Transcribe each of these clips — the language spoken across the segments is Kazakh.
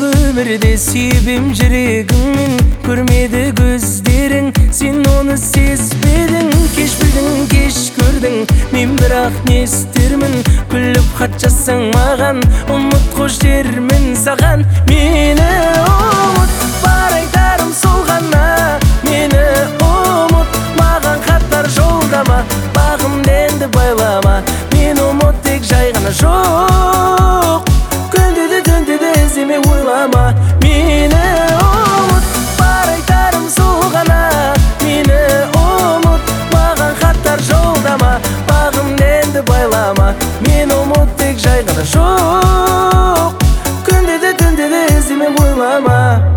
Бұл өмірде сүйбем жүрегіңмен, көрмеді көздерің, сен оны сезбедің. Кеш білдің, кеш көрдің, мен бірақ не істермін? Күліп хат жазсаң маған, ұмыт қош дермін саған. Мені ұмыт, бар айтарым сол ғана. Мені ұмыт, маған хаттар жолдама, бағымды енді байлама. Мен ұмыт, тек жай ғана жоқ, күнде де түнде де іздеме ойлама. Мені ұмыт, бар айтарым сол ғана. Мені ұмыт, маған хаттар жолдама, бағымды енді байлама. Мен ұмыт, тек жай ғана жоқ, күнде де түнде де іздеме ойлама.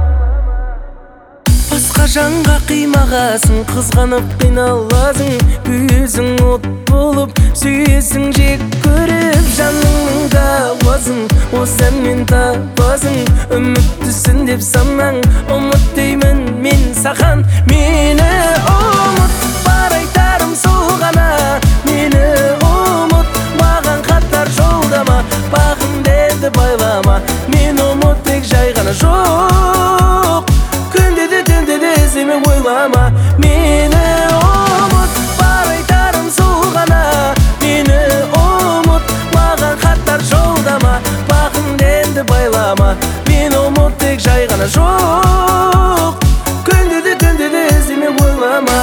Басқа жанға қимағасын, қызғанып қиналасың. Өзің от болып, сүйесің жек көріп, жаныңның дауасын осы әнмен табасың. Үміттісің деп санаң, ұмыт деймін мен саған. Мені ұмыт, бар айтарым сол ғана. Мені ұмыт, маған хаттар жолдама, бағымды енді байлама. Мен ұмыт, тек жай ғана жоқ, күнде де түнде де іздеме ойлама. Мені ұмыт, бар айтарым сол ғана. Мені ұмыт, маған хаттар жолдама, бағымды енді байлама. Мен ұмыт, тек жай ғана жоқ, күнде де түнде де іздеме ойлама.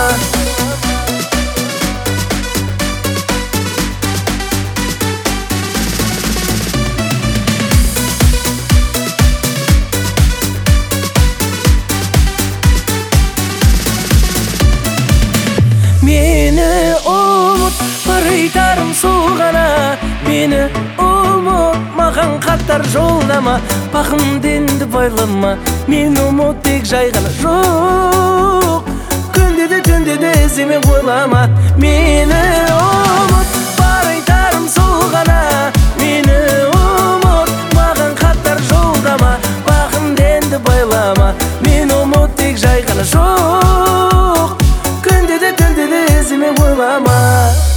Meni ұмыт, бар айтарым сол ғана. Мені ұмыт, маған хаттар жолдама, бағымды енді байлама. Мен ұмыт, тек жай ғана жоқ, күнде де түнде де іздеме ойлама. Мені ұмыт, бар айтарым сол ғана. Мені ұмыт, маған хаттар жолдама, бағымды енді байлама. Мен ұмыт, тек жай ғана жоқ, күнде де түнде де іздеме ойлама.